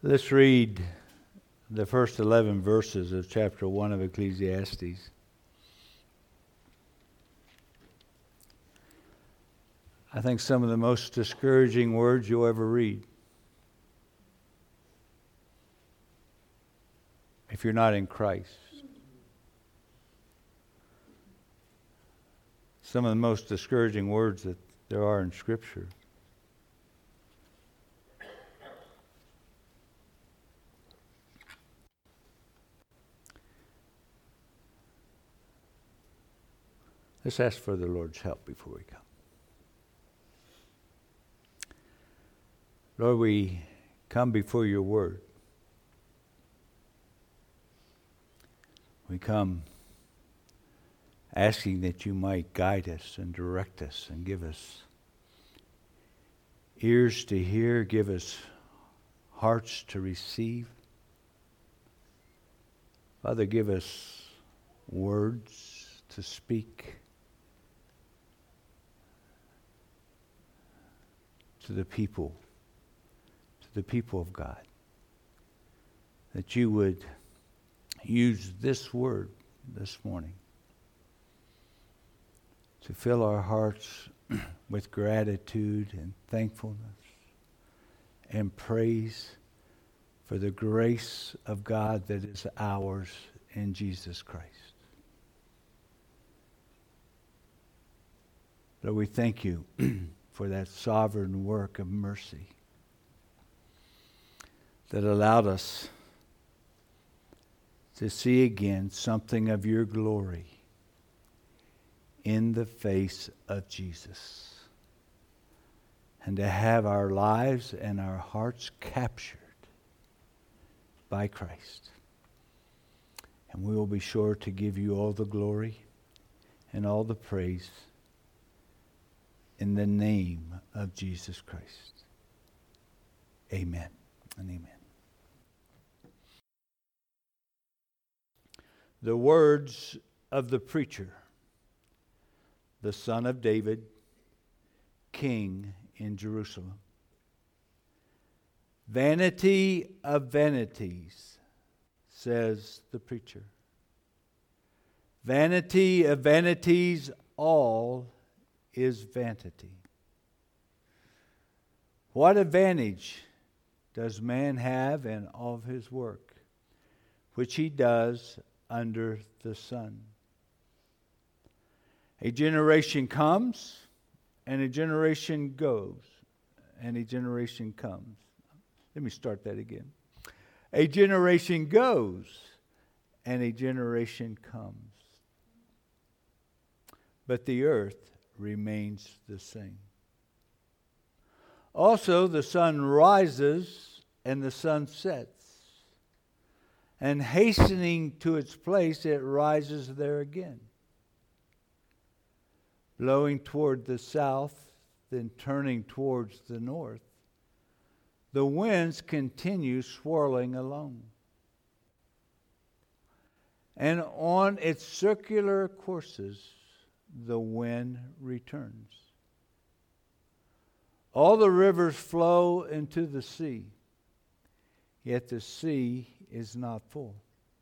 Let's read the first 11 verses of chapter 1 of Ecclesiastes. I think some of the most discouraging words you'll ever read. If you're not in Christ. Some of the most discouraging words that there are in Scripture. Let's ask for the Lord's help before we come. Lord, we come before your word. We come asking that you might guide us and direct us and give us ears to hear, give us hearts to receive. Father, give us words to speak to the people of God. That you would use this word this morning to fill our hearts with gratitude and thankfulness and praise for the grace of God that is ours in Jesus Christ. Lord, we thank you for that sovereign work of mercy that allowed us to see again something of your glory in the face of Jesus, and to have our lives and our hearts captured by Christ. And we will be sure to give you all the glory and all the praise in the name of Jesus Christ. Amen and amen. The words of the preacher, the son of David, king in Jerusalem. Vanity of vanities, says the preacher. Vanity of vanities, all is vanity. What advantage does man have in all of his work, which he does under the sun? A generation comes, and a generation goes, and a generation comes. Let me start that again. A generation goes, and a generation comes. But the earth remains the same. Also, the sun rises and the sun sets. And hastening to its place, it rises there again. Blowing toward the south, then turning towards the north, the winds continue swirling along. And on its circular courses, the wind returns. All the rivers flow into the sea, yet the sea is not full.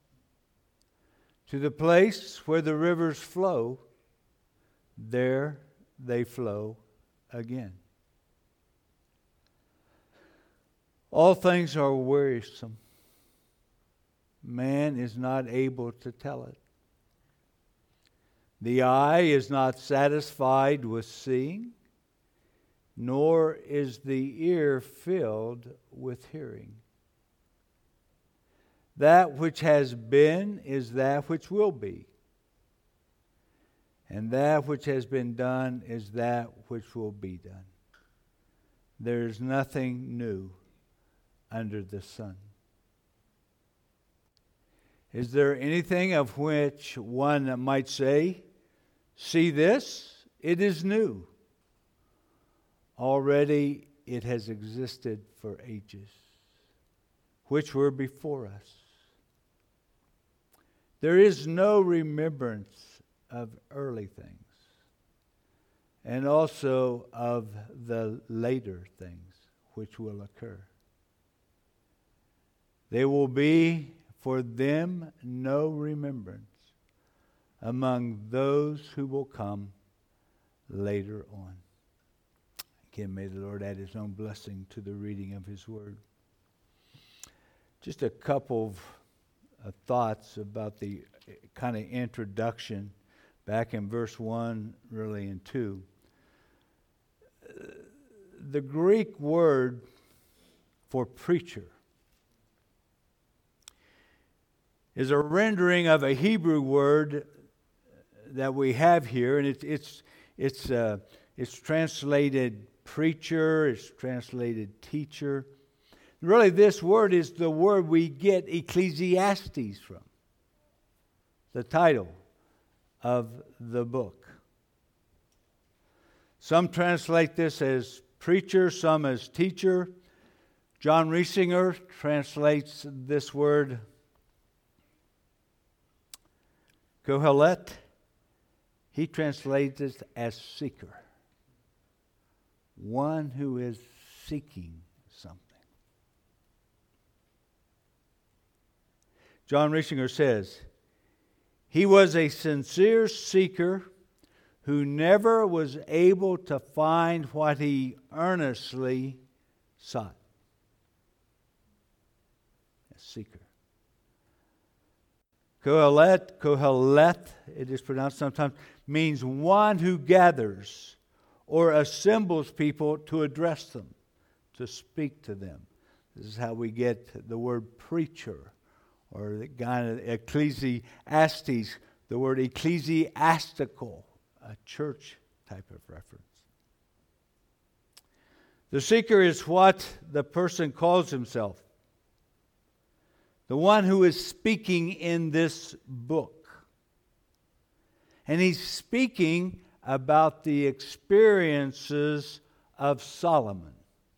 To the place where the rivers flow, there they flow again. All things are wearisome. Man is not able to tell it. The eye is not satisfied with seeing, nor is the ear filled with hearing. That which has been is that which will be. And that which has been done is that which will be done. There is nothing new under the sun. Is there anything of which one might say, see this, it is new. Already it has existed for ages, which were before us. There is no remembrance of early things, and also of the later things which will occur. There will be for them no remembrance among those who will come later on. Again, may the Lord add His own blessing to the reading of His Word. Just a couple of thoughts about the kind of introduction back in verse 1, really in 2. The Greek word for preacher is a rendering of a Hebrew word that we have here, and it's translated preacher, it's translated teacher. Really, this word is the word we get Ecclesiastes from, the title of the book. Some translate this as preacher, some as teacher. John Riesinger translates this word Kohelet. He translates it as seeker, one who is seeking something. John Riesinger says, he was a sincere seeker who never was able to find what he earnestly sought. A seeker. Kohelet, it is pronounced sometimes, means one who gathers or assembles people to address them, to speak to them. This is how we get the word preacher, or the kind of Ecclesiastes, the word ecclesiastical, a church type of reference. The seeker is what the person calls himself. The one who is speaking in this book. And he's speaking about the experiences of Solomon.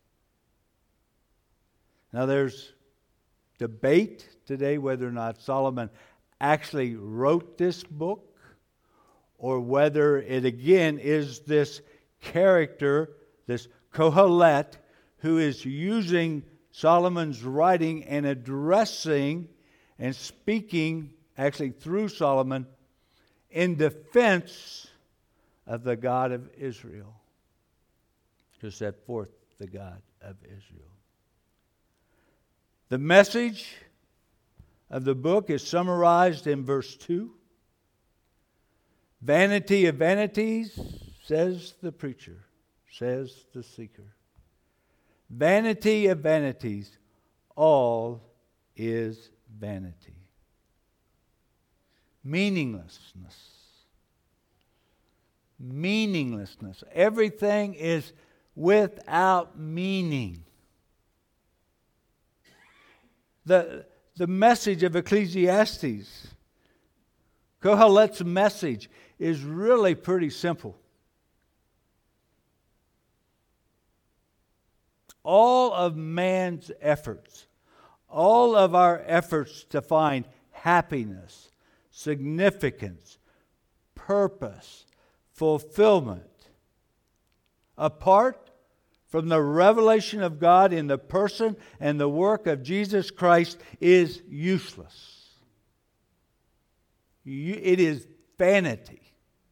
Now there's debate today whether or not Solomon actually wrote this book, or whether it again is this character, this Kohelet, who is using Solomon's writing and addressing and speaking, actually through Solomon, in defense of the God of Israel, to set forth the God of Israel. The message of the book is summarized in verse 2. Vanity of vanities, says the preacher, says the seeker. Vanity of vanities, all is vanity. Meaninglessness. Meaninglessness. Everything is without meaning. The message of Ecclesiastes, Kohelet's message, is really pretty simple. All of man's efforts, all of our efforts to find happiness, significance, purpose, fulfillment, apart from the revelation of God in the person and the work of Jesus Christ, is useless. It is vanity.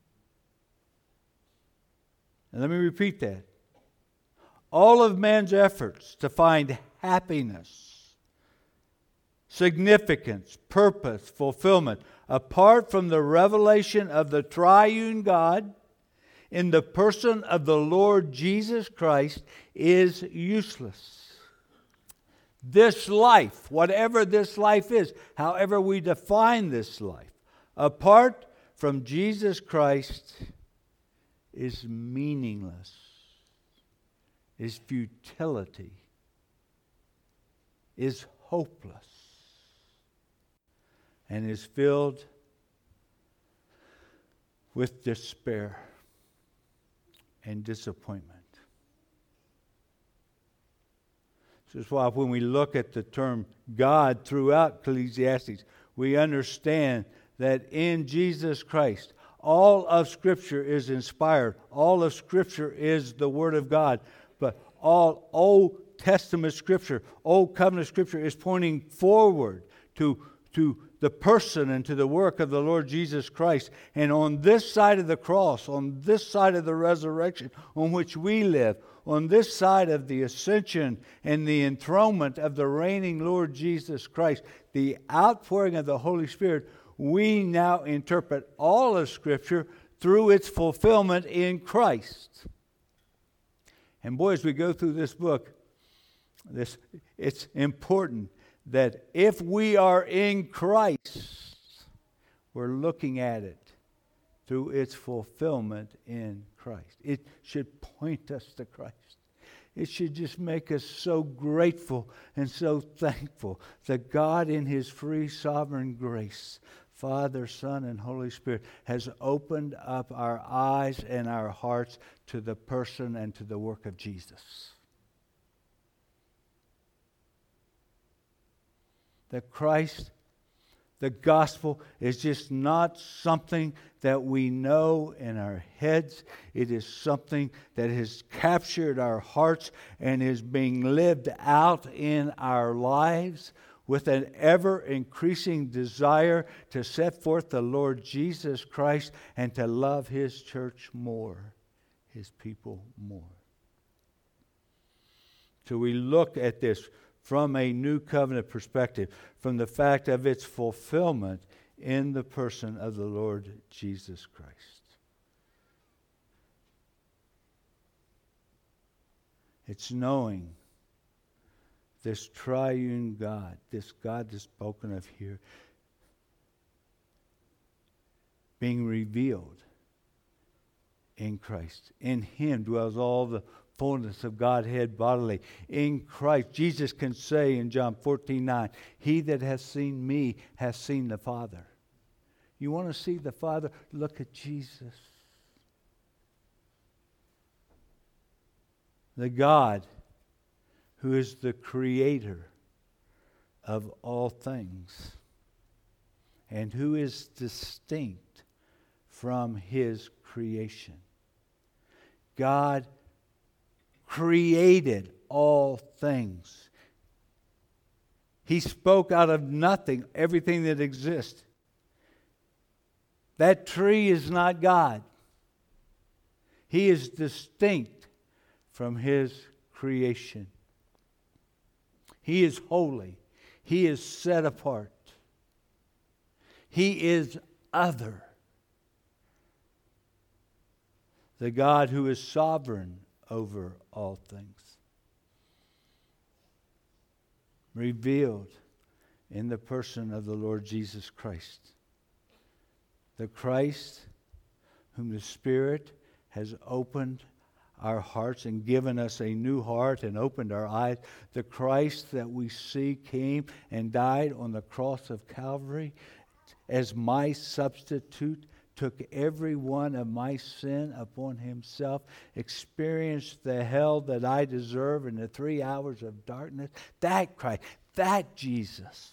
And let me repeat that. All of man's efforts to find happiness, significance, purpose, fulfillment, apart from the revelation of the triune God in the person of the Lord Jesus Christ, is useless. This life, whatever this life is, however we define this life, apart from Jesus Christ, is meaningless, is futility, is hopeless, and is filled with despair and disappointment. This is why when we look at the term God throughout Ecclesiastes, we understand that in Jesus Christ, all of Scripture is inspired. All of Scripture is the Word of God. But all Old Testament Scripture, Old Covenant Scripture is pointing forward to the person and to the work of the Lord Jesus Christ. And on this side of the cross, on this side of the resurrection on which we live, on this side of the ascension and the enthronement of the reigning Lord Jesus Christ, the outpouring of the Holy Spirit, we now interpret all of Scripture through its fulfillment in Christ. And boy, as we go through this book, it's important that if we are in Christ, we're looking at it through its fulfillment in Christ. It should point us to Christ. It should just make us so grateful and so thankful that God in His free sovereign grace, Father, Son, and Holy Spirit, has opened up our eyes and our hearts to the person and to the work of Jesus. That Christ, the gospel, is just not something that we know in our heads. It is something that has captured our hearts and is being lived out in our lives with an ever-increasing desire to set forth the Lord Jesus Christ and to love His church more, His people more. So we look at this from a new covenant perspective, from the fact of its fulfillment in the person of the Lord Jesus Christ. It's knowing this triune God, this God that's spoken of here, being revealed in Christ. In Him dwells all the fullness of Godhead bodily. In Christ, Jesus can say in John 14:9, "He that hath seen me hath seen the Father." You want to see the Father? Look at Jesus. The God who is the creator of all things and who is distinct from His creation. God created all things. He spoke out of nothing everything that exists. That tree is not God. He is distinct from His creation. He is holy. He is set apart. He is other. The God who is sovereign over all things. Revealed in the person of the Lord Jesus Christ. The Christ whom the Spirit has opened our hearts and given us a new heart and opened our eyes. The Christ that we see came and died on the cross of Calvary as my substitute, took every one of my sin upon Himself, experienced the hell that I deserve in the 3 hours of darkness. That Christ, that Jesus,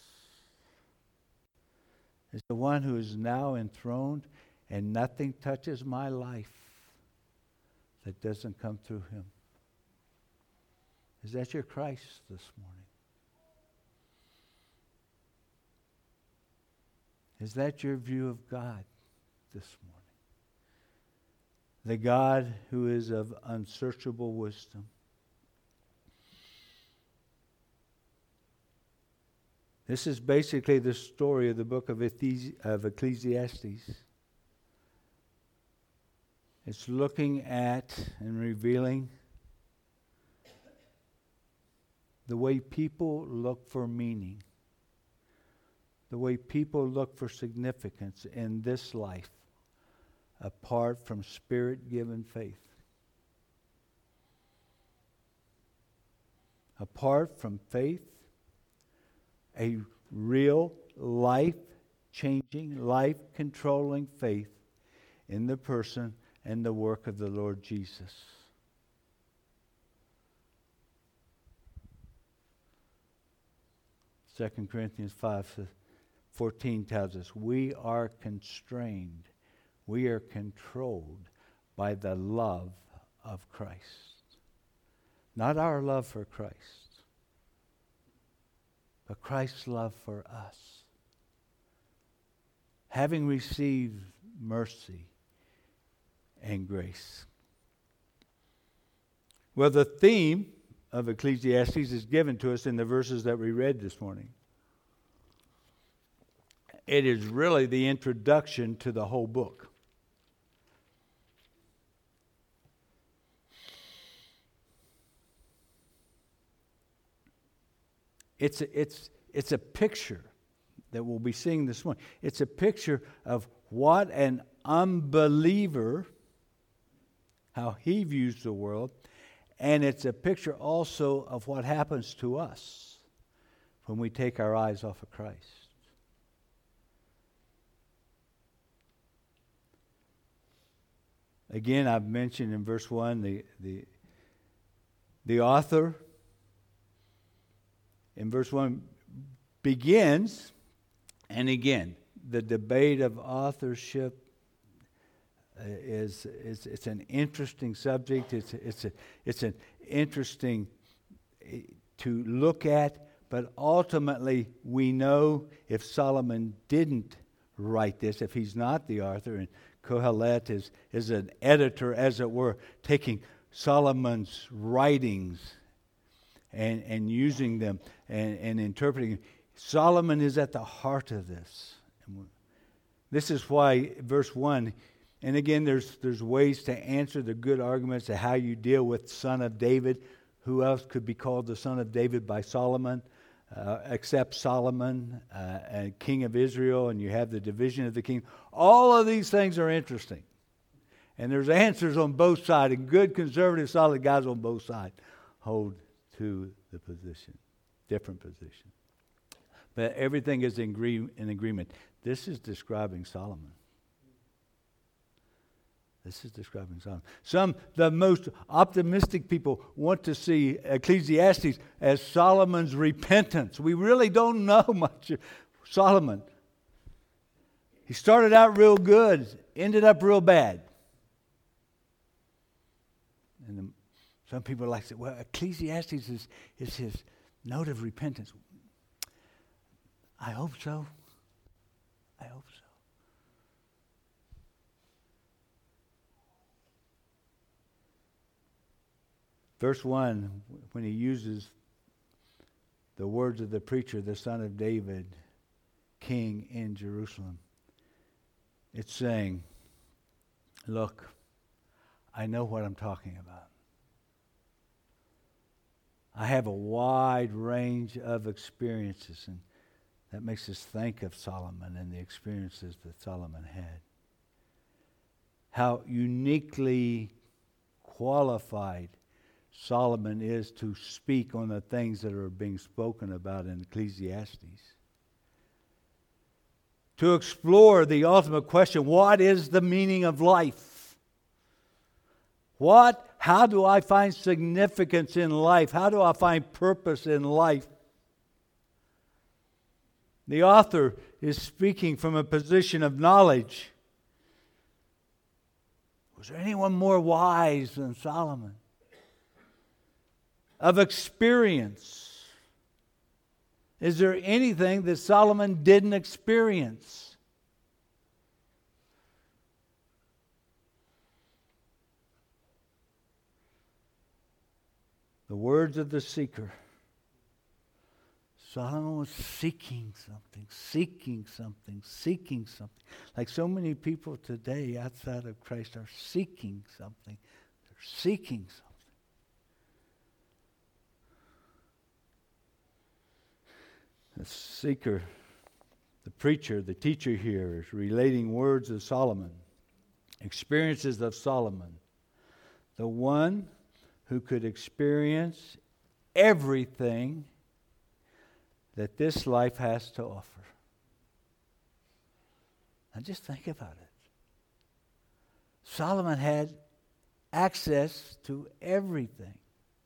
is the one who is now enthroned, and nothing touches my life that doesn't come through Him. Is that your Christ this morning? Is that your view of God this morning? The God who is of unsearchable wisdom. This is basically the story of the book of Ecclesiastes. It's looking at and revealing the way people look for meaning, the way people look for significance in this life apart from Spirit-given faith. Apart from faith, a real life-changing, life-controlling faith in the person and the work of the Lord Jesus. Second Corinthians 5:14 tells us we are constrained, we are controlled by the love of Christ. Not our love for Christ, but Christ's love for us. Having received mercy and grace. Well, the theme of Ecclesiastes is given to us in the verses that we read this morning. It is really the introduction to the whole book. It's a picture that we'll be seeing this morning. It's a picture of what an unbeliever, how he views the world, and it's a picture also of what happens to us when we take our eyes off of Christ. Again, I've mentioned in verse 1 the author in verse 1 begins, and again, the debate of authorship is an interesting subject. It's an interesting to look at, but ultimately we know if Solomon didn't write this, if he's not the author, and Kohelet is an editor, as it were, taking Solomon's writings and using them and interpreting them. Solomon is at the heart of this. This is why verse 1, and again there's ways to answer the good arguments of how you deal with son of David. Who else could be called the son of David by Solomon except Solomon, and king of Israel, and you have the division of the kingdom. All of these things are interesting. And there's answers on both sides, and good conservative solid guys on both sides hold to the position, different position. But everything is in agreement. This is describing Solomon. This is describing Solomon. The most optimistic people want to see Ecclesiastes as Solomon's repentance. We really don't know much of Solomon. He started out real good, ended up real bad. And some people like to say, well, Ecclesiastes is his note of repentance. I hope so. I hope so. Verse 1, when he uses the words of the preacher, the son of David, king in Jerusalem, it's saying, look, I know what I'm talking about. I have a wide range of experiences, and that makes us think of Solomon and the experiences that Solomon had. How uniquely qualified Solomon is to speak on the things that are being spoken about in Ecclesiastes. To explore the ultimate question, what is the meaning of life? How do I find significance in life? How do I find purpose in life? The author is speaking from a position of knowledge. Was there anyone more wise than Solomon? Of experience. Is there anything that Solomon didn't experience? The words of the seeker. Solomon was seeking something, seeking something, seeking something. Like so many people today outside of Christ are seeking something. They're seeking something. The seeker, the preacher, the teacher here is relating words of Solomon, experiences of Solomon. The one who could experience everything that this life has to offer. Now just think about it. Solomon had access to everything.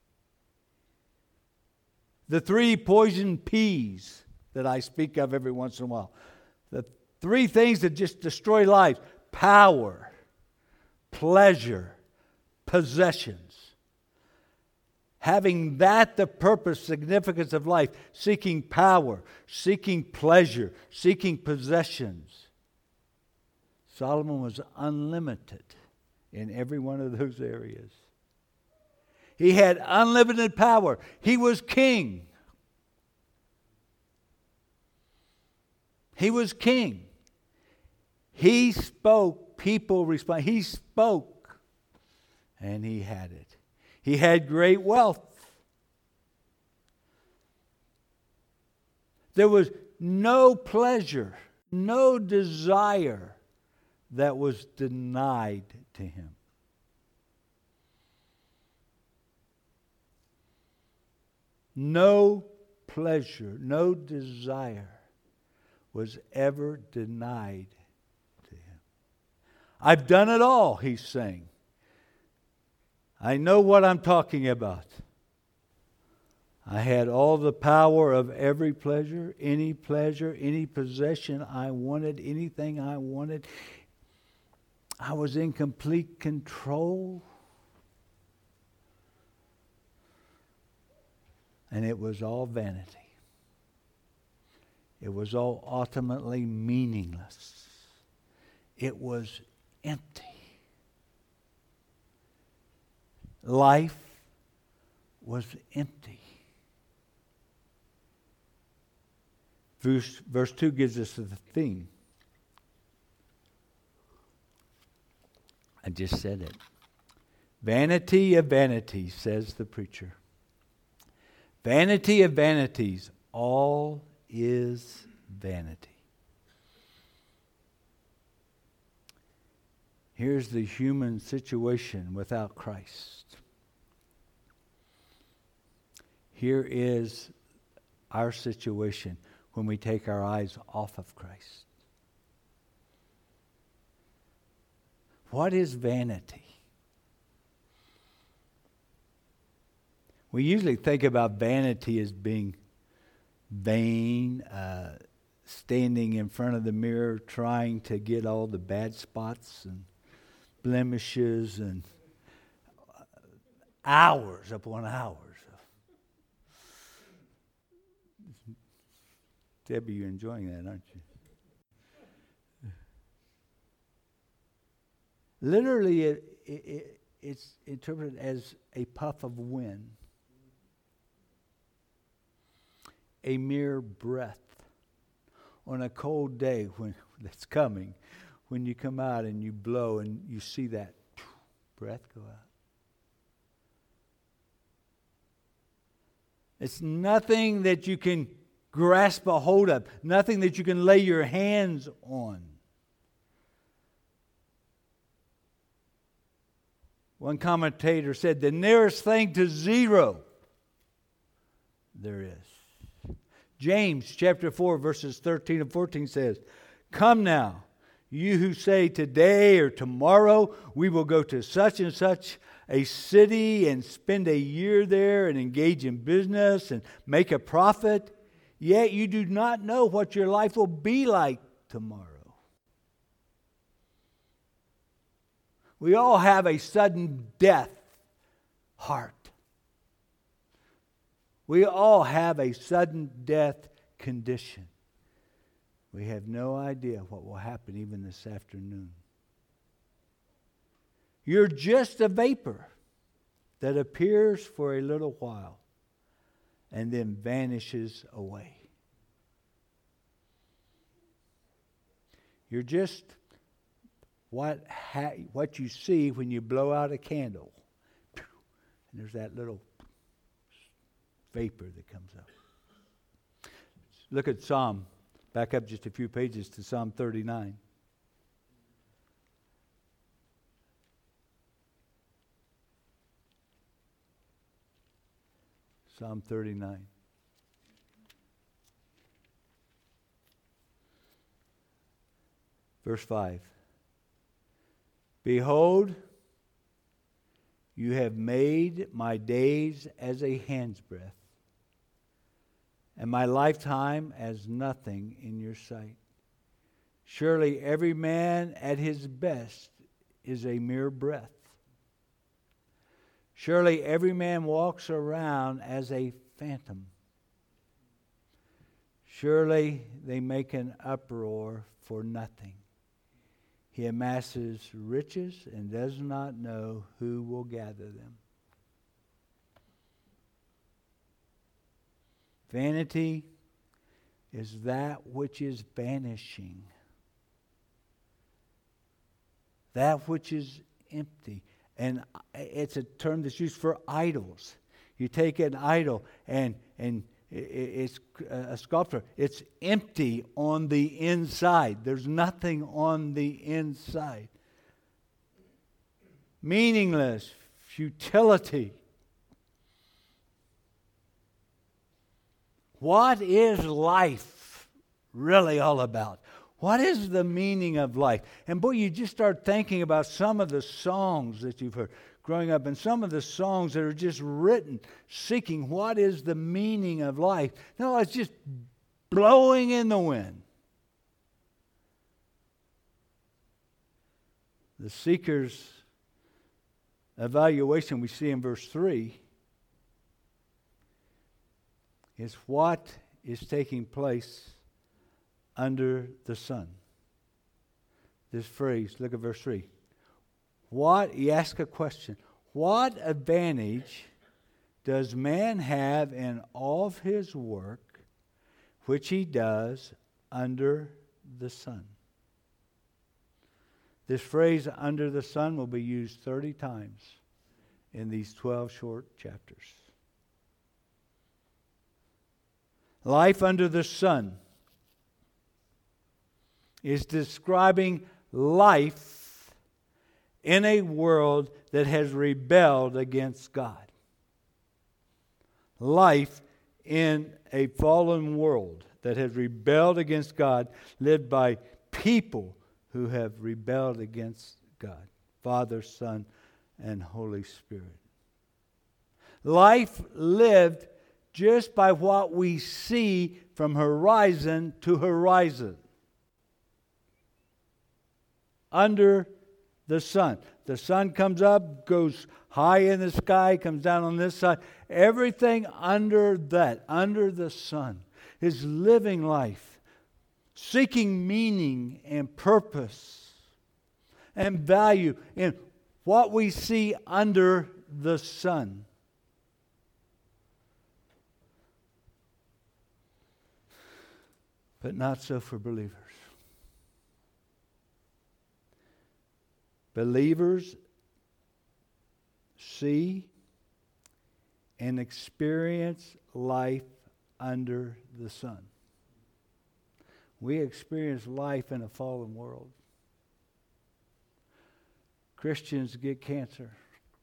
The 3 poison peas that I speak of every once in a while. The 3 things that just destroy life. Power, pleasure, possessions. Having that the purpose, significance of life, seeking power, seeking pleasure, seeking possessions. Solomon was unlimited in every one of those areas. He had unlimited power. He was king. He was king. He spoke, people responded. He spoke, and he had it. He had great wealth. There was no pleasure, no desire that was denied to him. No pleasure, no desire was ever denied to him. I've done it all, he's saying. I know what I'm talking about. I had all the power of every pleasure, any possession I wanted, anything I wanted. I was in complete control. And it was all vanity. It was all ultimately meaningless. It was empty. Life was empty. Verse 2 gives us the theme. I just said it. Vanity of vanities, says the preacher. Vanity of vanities, all is vanity. Here's the human situation without Christ. Here is our situation when we take our eyes off of Christ. What is vanity? We usually think about vanity as being vain, standing in front of the mirror trying to get all the bad spots and blemishes and hours upon hours. Debbie, you're enjoying that, aren't you? Literally, it's interpreted as a puff of wind, a mere breath on a cold day when that's coming, when you come out and you blow and you see that breath go out. It's nothing that you can grasp a hold of, nothing that you can lay your hands on. One commentator said, the nearest thing to zero there is. James chapter 4 verses 13 and 14 says, come now, you who say today or tomorrow we will go to such and such a city and spend a year there and engage in business and make a profit, yet you do not know what your life will be like tomorrow. We all have a sudden death heart. We all have a sudden death condition. We have no idea what will happen even this afternoon. You're just a vapor that appears for a little while and then vanishes away. You're just what you see when you blow out a candle. And there's that little vapor that comes up. Look at Psalm. Back up just a few pages to Psalm 39. Psalm 39. Verse 5. Behold, you have made my days as a hand's breadth, and my lifetime as nothing in your sight. Surely every man at his best is a mere breath. Surely every man walks around as a phantom. Surely they make an uproar for nothing. He amasses riches and does not know who will gather them. Vanity is that which is vanishing, that which is empty. And it's a term that's used for idols. You take an idol and it's a sculpture. It's empty on the inside. There's nothing on the inside. Meaningless, futility. What is life really all about? What is the meaning of life? And boy, you just start thinking about some of the songs that you've heard growing up and some of the songs that are just written seeking what is the meaning of life. No, it's just blowing in the wind. The seeker's evaluation we see in verse 3 is what is taking place under the sun. This phrase, look at verse 3. He asks a question. What advantage does man have in all of his work which he does under the sun? This phrase, under the sun, will be used 30 times in these 12 short chapters. Life under the sun is describing life in a world that has rebelled against God. Life in a fallen world that has rebelled against God, led by people who have rebelled against God, Father, Son, and Holy Spirit. Life lived just by what we see from horizon to horizon. Under the sun. The sun comes up, goes high in the sky, comes down on this side. Everything under that, under the sun, is living life, seeking meaning and purpose and value in what we see under the sun. But not so for believers. Believers see and experience life under the sun. We experience life in a fallen world. Christians get cancer.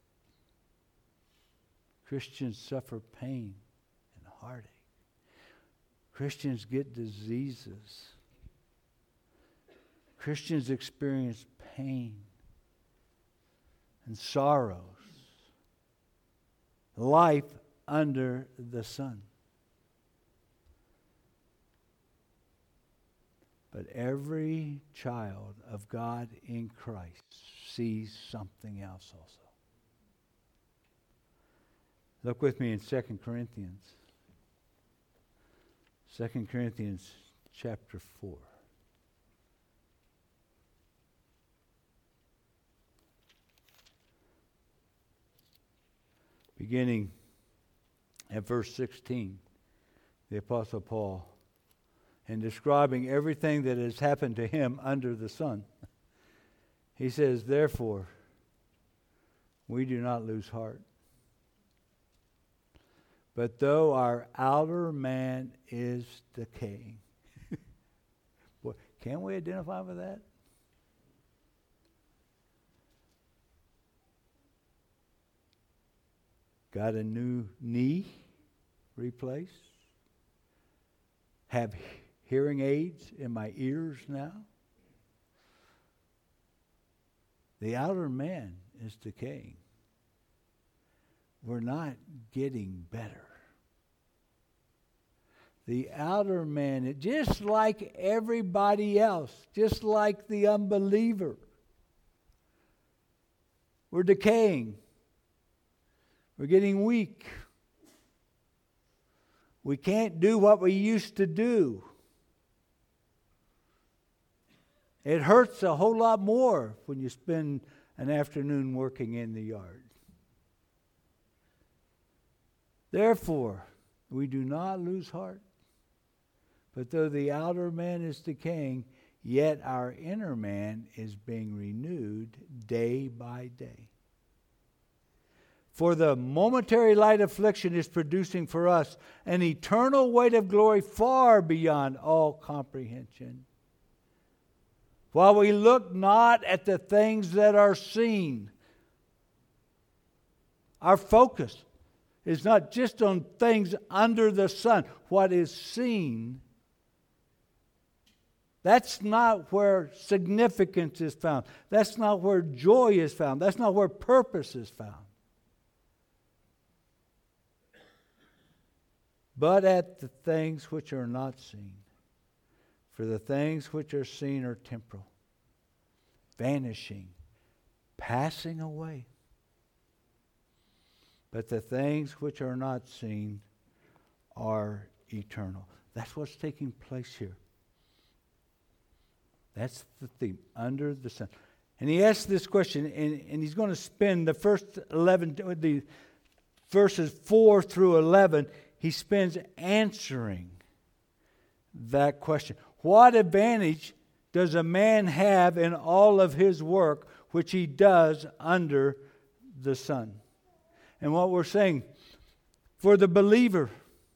Christians suffer pain and heartache. Christians get diseases. Christians experience pain and sorrows. Life under the sun. But every child of God in Christ sees something else also. Look with me in 2 Corinthians. 2 Corinthians chapter 4. Beginning at verse 16, the Apostle Paul, in describing everything that has happened to him under the sun, he says, "Therefore, we do not lose heart. But though our outer man is decaying." Boy, can we identify with that? Got a new knee replaced. Have hearing aids in my ears now. The outer man is decaying. We're not getting better. The outer man, just like everybody else, just like the unbeliever, we're decaying. We're getting weak. We can't do what we used to do. It hurts a whole lot more when you spend an afternoon working in the yard. Therefore, we do not lose heart. But though the outer man is decaying, yet our inner man is being renewed day by day. For the momentary light affliction is producing for us an eternal weight of glory far beyond all comprehension. While we look not at the things that are seen, our focus is not just on things under the sun. What is seen, that's not where significance is found. That's not where joy is found. That's not where purpose is found. But at the things which are not seen. For the things which are seen are temporal, vanishing, passing away. But the things which are not seen are eternal. That's what's taking place here. That's the theme, under the sun. And he asks this question, and he's going to spend the first 11, the verses 4 through 11, he spends answering that question. What advantage does a man have in all of his work which he does under the sun? And what we're saying, for the believer,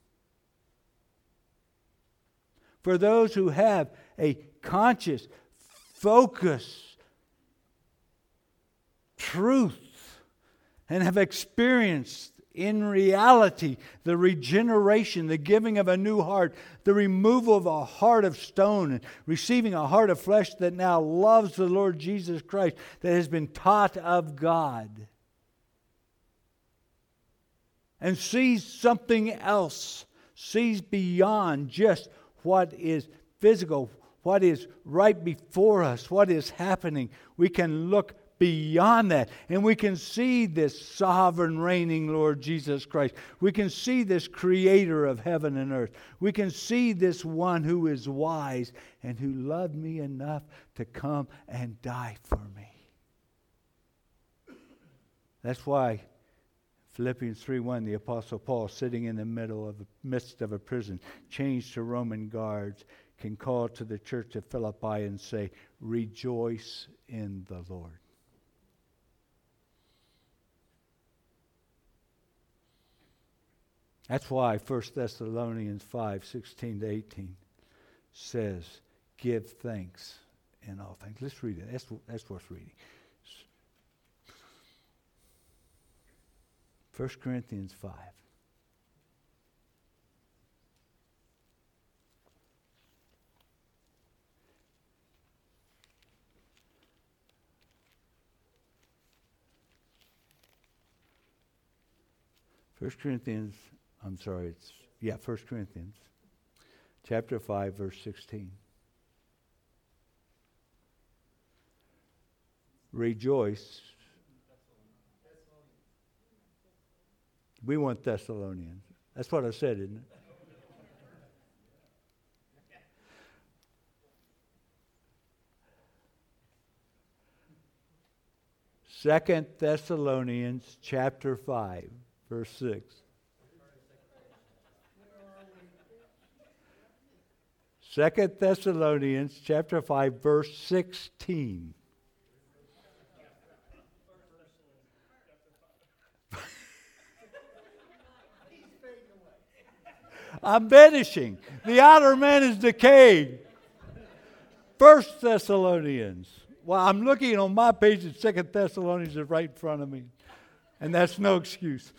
for those who have a conscious, focused truth and have experienced in reality the regeneration, the giving of a new heart, the removal of a heart of stone, and receiving a heart of flesh that now loves the Lord Jesus Christ, that has been taught of God, and sees something else, sees beyond just what is physical, what is right before us, what is happening. We can look beyond that, and we can see this sovereign reigning Lord Jesus Christ. We can see this creator of heaven and earth. We can see this one who is wise and who loved me enough to come and die for me. That's why Philippians 3:1, the Apostle Paul, sitting in the midst of a prison, chained to Roman guards, can call to the church of Philippi and say, "Rejoice in the Lord." That's why 1 Thessalonians 5:16-18 says, "Give thanks in all things." Let's read it. That's worth reading. 1 Corinthians 5. First Corinthians chapter 5, verse 16. Rejoice. We want Thessalonians. That's what I said, isn't it? Second Thessalonians chapter 5, verse 6. 2 Thessalonians chapter 5, verse 16. I'm vanishing. The outer man is decaying. 1 Thessalonians. Well, I'm looking on my page and 2 Thessalonians is right in front of me. And that's no excuse.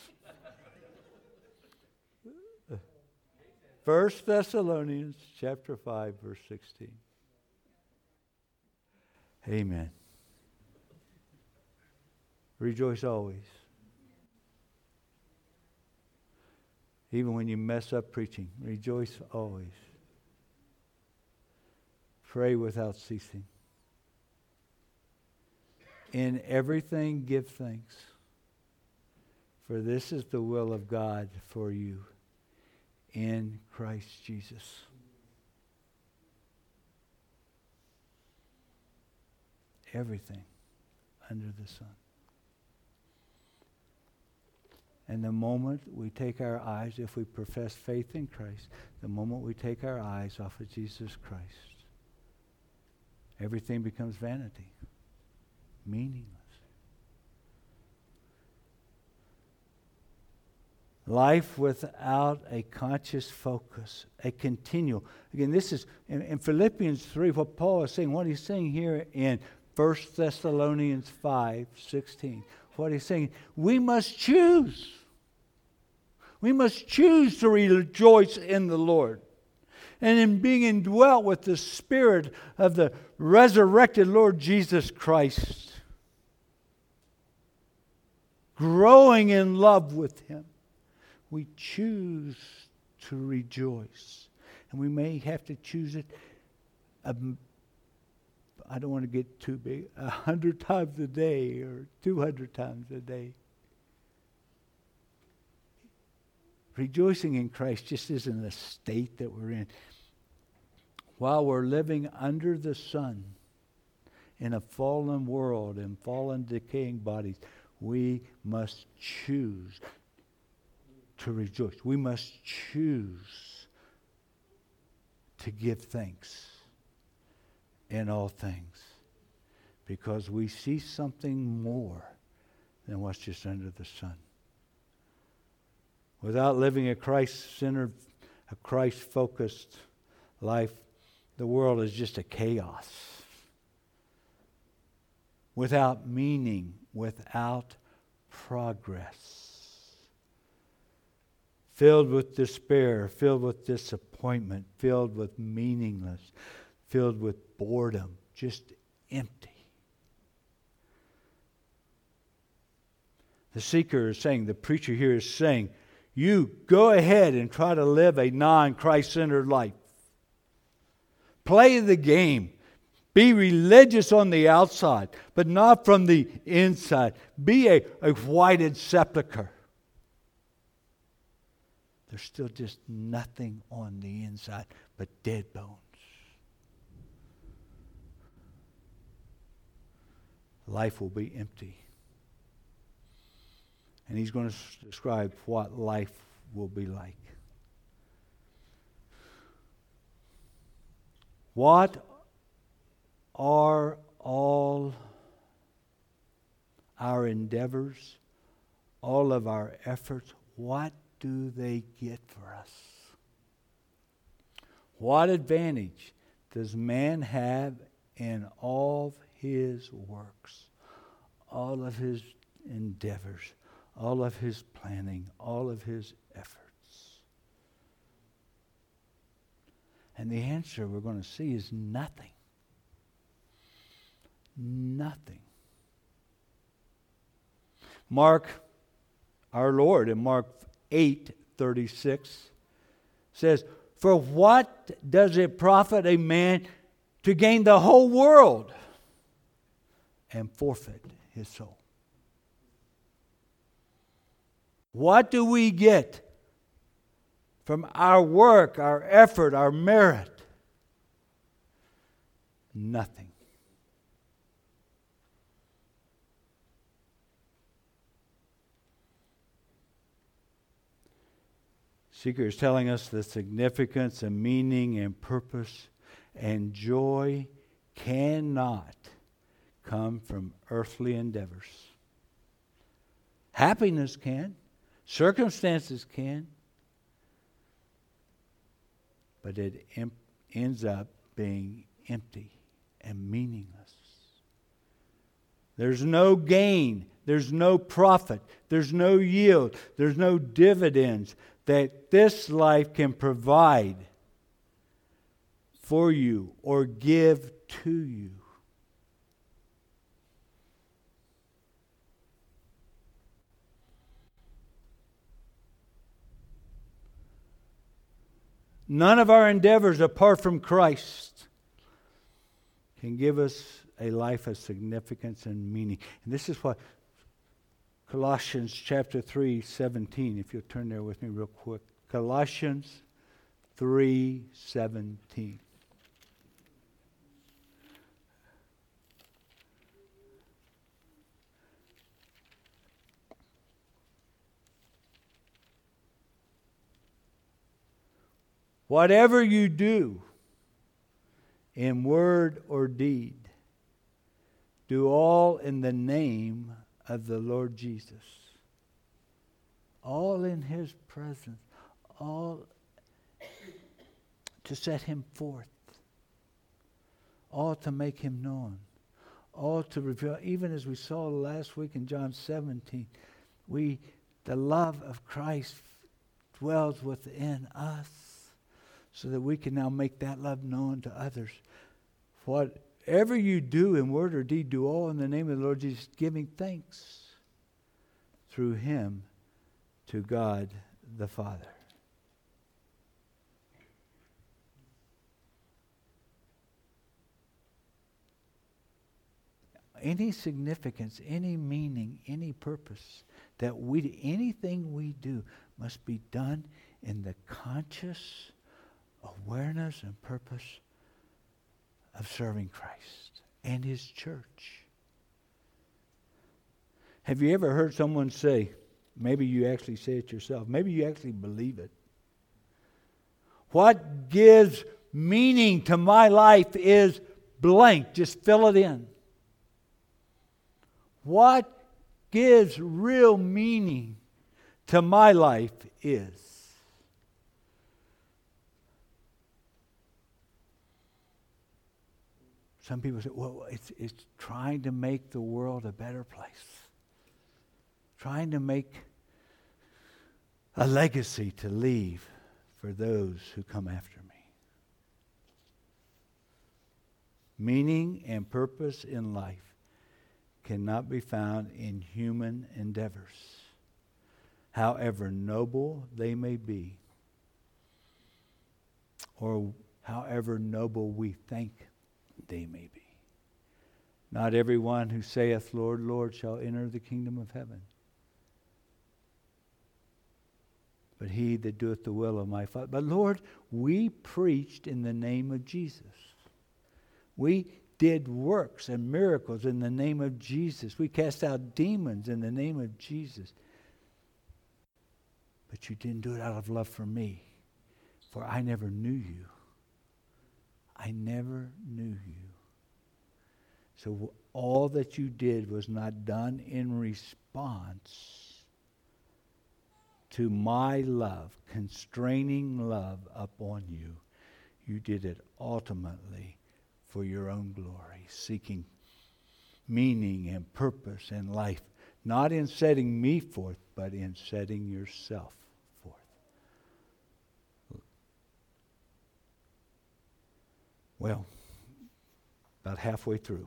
1 Thessalonians chapter 5, verse 16. Amen. Rejoice always. Even when you mess up preaching, rejoice always. Pray without ceasing. In everything give thanks, For this is the will of God for you in Christ Jesus. Everything under the sun. And the moment we take our eyes, if we profess faith in Christ, the moment we take our eyes off of Jesus Christ, everything becomes vanity, meaningless. Life without a conscious focus, a continual. Again, this is in Philippians 3, what Paul is saying, what he's saying here in 1 Thessalonians 5:16. What he's saying, we must choose. We must choose to rejoice in the Lord. And in being indwelt with the Spirit of the resurrected Lord Jesus Christ. Growing in love with Him. We choose to rejoice. And we may have to choose it, I don't want to get too big, 100 times a day or 200 times a day. Rejoicing in Christ just isn't a state that we're in. While we're living under the sun in a fallen world and fallen decaying bodies, we must choose to rejoice. We must choose to give thanks in all things, because we see something more than what's just under the sun. Without living a Christ-centered, a Christ-focused life, the world is just a chaos. Without meaning, without progress. Filled with despair, filled with disappointment, filled with meaningless, filled with boredom, just empty. The seeker is saying, the preacher here is saying, you go ahead and try to live a non-Christ-centered life. Play the game. Be religious on the outside, but not from the inside. Be a whited sepulcher. There's still just nothing on the inside but dead bones. Life will be empty. And he's going to describe what life will be like. What are all our endeavors, all of our efforts, what do they get for us? What advantage does man have in all his works, all of his endeavors, all of his planning, all of his efforts? And the answer we're going to see is nothing. Nothing. Mark, our Lord, in Mark 8:36 says, "For what does it profit a man to gain the whole world and forfeit his soul?" What do we get from our work, our effort, our merit? Nothing. Seeker is telling us the significance and meaning and purpose and joy cannot come from earthly endeavors. Happiness can. Circumstances can. But it ends up being empty and meaningless. There's no gain. There's no profit. There's no yield. There's no dividends that this life can provide for you or give to you. None of our endeavors apart from Christ can give us a life of significance and meaning. And this is what Colossians chapter 3:17, if you'll turn there with me real quick. Colossians 3:17. Whatever you do, in word or deed, do all in the name of the Lord Jesus. All in His presence. All to set Him forth. All to make Him known. All to reveal. Even as we saw last week in John 17, the love of Christ dwells within us, so that we can now make that love known to others. Whatever you do in word or deed, do all in the name of the Lord Jesus, giving thanks through Him to God the Father. Any significance, any meaning, any purpose that anything we do must be done in the conscious awareness and purpose of serving Christ and His church. Have you ever heard someone say, maybe you actually say it yourself, maybe you actually believe it, what gives meaning to my life is blank, just fill it in. What gives real meaning to my life is. Some people say, well, it's trying to make the world a better place. Trying to make a legacy to leave for those who come after me. Meaning and purpose in life cannot be found in human endeavors, however noble they may be, or however noble we think they may be. Not everyone who saith, Lord, Lord, shall enter the kingdom of heaven, but he that doeth the will of my Father. But Lord, we preached in the name of Jesus. We did works and miracles in the name of Jesus. We cast out demons in the name of Jesus. But you didn't do it out of love for me, for I never knew you. I never knew you. So all that you did was not done in response to my love, constraining love upon you. You did it ultimately for your own glory, seeking meaning and purpose in life, not in setting me forth, but in setting yourself forth. Well, about halfway through.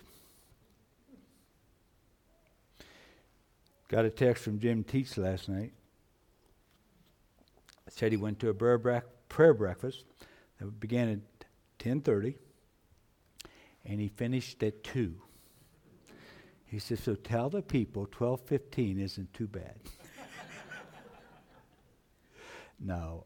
Got a text from Jim Teets last night. Said he went to a prayer breakfast that began at 10:30, and he finished at 2. He said, so tell the people 12:15 isn't too bad. No.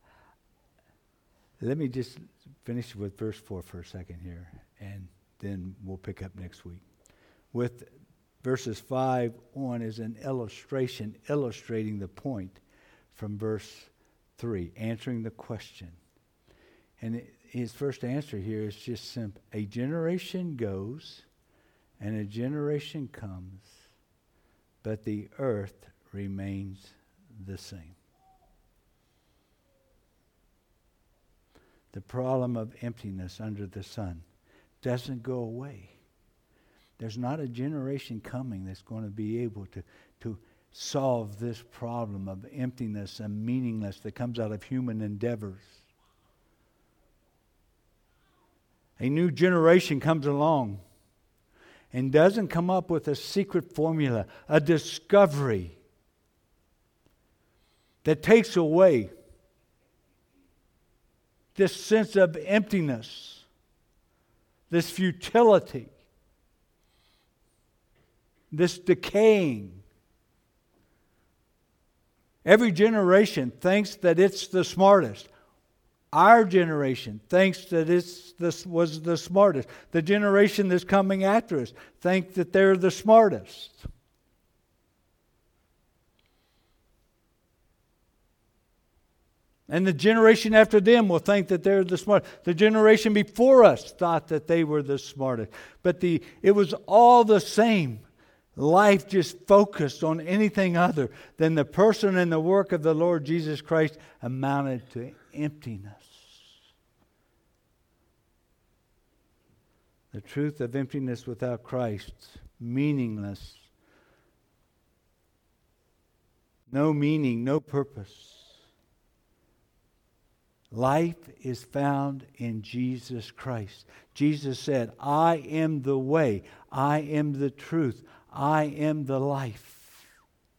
Let me just finish with verse 4 for a second here, and then we'll pick up next week. With verses 5 on is an illustration illustrating the point from verse 3, answering the question. And his first answer here is just simple. A generation goes and a generation comes, but the earth remains the same. The problem of emptiness under the sun doesn't go away. There's not a generation coming that's going to be able to solve this problem of emptiness and meaninglessness that comes out of human endeavors. A new generation comes along and doesn't come up with a secret formula, a discovery that takes away this sense of emptiness, this futility, this decaying Every generation thinks that it's the smartest. Our generation thinks that this was the smartest. The generation that's coming after us think that they're the smartest. And the generation after them will think that they're the smartest. The generation before us thought that they were the smartest. But it was all the same. Life just focused on anything other than the person and the work of the Lord Jesus Christ amounted to emptiness. The truth of emptiness without Christ, meaningless. No meaning, no purpose. Life is found in Jesus Christ. Jesus said, I am the way, I am the truth, I am the life.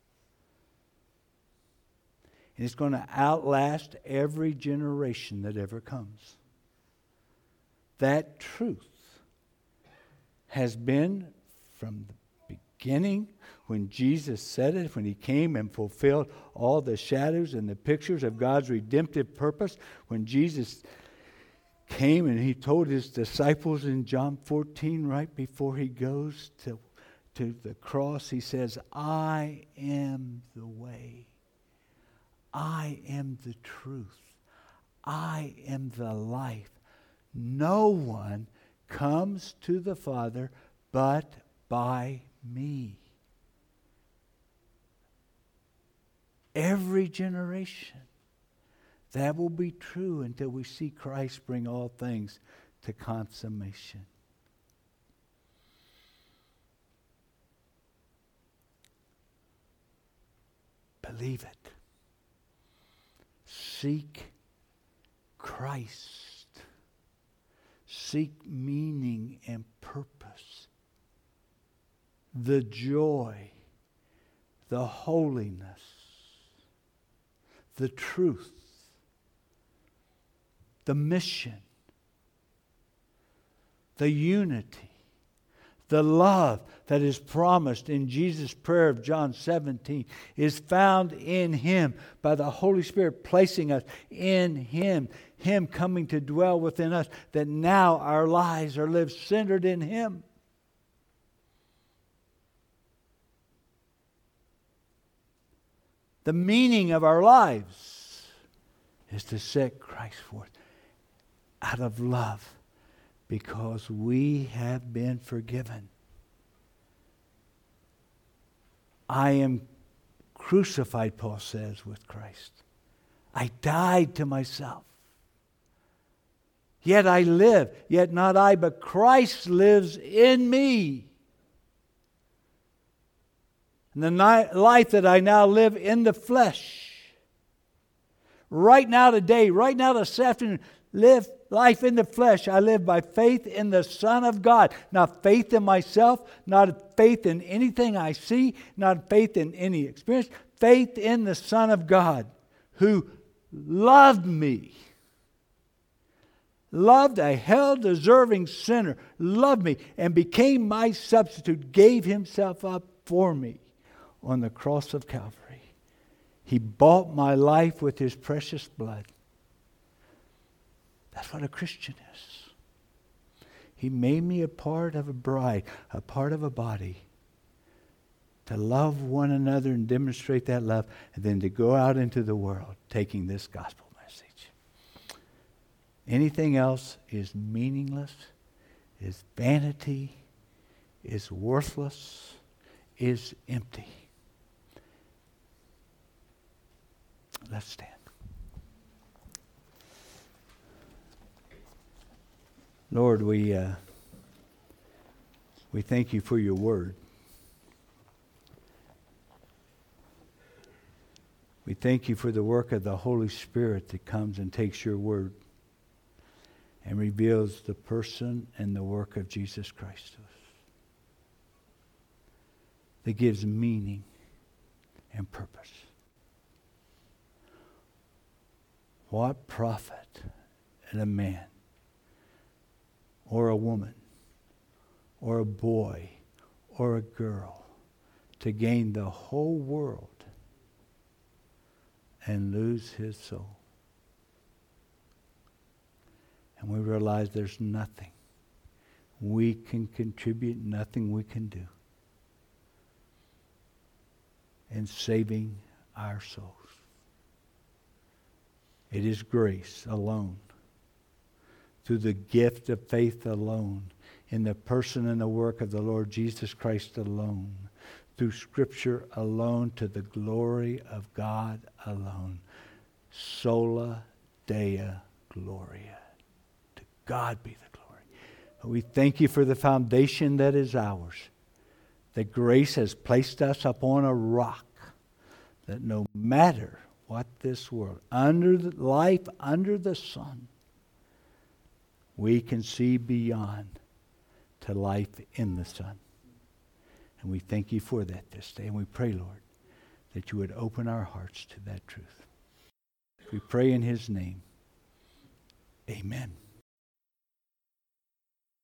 And it's going to outlast every generation that ever comes. That truth has been from the beginning, when Jesus said it, when He came and fulfilled all the shadows and the pictures of God's redemptive purpose, when Jesus came and He told His disciples in John 14, right before He goes to the cross, He says, I am the way. I am the truth. I am the life. No one comes to the Father but by me. Every generation, that will be true until we see Christ bring all things to consummation. Believe it. Seek Christ. Seek meaning and purpose. The joy, the holiness, the truth, the mission, the unity, the love that is promised in Jesus' prayer of John 17 is found in Him by the Holy Spirit placing us in Him, Him coming to dwell within us, that now our lives are lived centered in Him. The meaning of our lives is to set Christ forth out of love, because we have been forgiven. I am crucified, Paul says, with Christ. I died to myself. Yet I live, yet not I, but Christ lives in me. And the life that I now live in the flesh, right now today, right now this afternoon, live life in the flesh. I live by faith in the Son of God. Not faith in myself, not faith in anything I see, not faith in any experience. Faith in the Son of God who loved me. Loved a hell-deserving sinner. Loved me and became my substitute. Gave Himself up for me on the cross of Calvary. He bought my life with His precious blood. That's what a Christian is. He made me a part of a bride, a part of a body, to love one another and demonstrate that love, and then to go out into the world taking this gospel message. Anything else is meaningless, is vanity, is worthless, is empty. Let's stand. Lord, we thank You for Your word. We thank You for the work of the Holy Spirit that comes and takes Your word and reveals the person and the work of Jesus Christ to us, that gives meaning and purpose. What profit in a man or a woman or a boy or a girl to gain the whole world and lose his soul. And we realize there's nothing we can contribute, nothing we can do in saving our souls. It is grace alone, through the gift of faith alone, in the person and the work of the Lord Jesus Christ alone, through Scripture alone, to the glory of God alone. Sola Deo Gloria. To God be the glory. We thank you for the foundation that is ours. That grace has placed us upon a rock, that no matter what this world, life under the sun, we can see beyond to life in the Son. And we thank you for that this day. And we pray, Lord, that you would open our hearts to that truth. We pray in his name. Amen.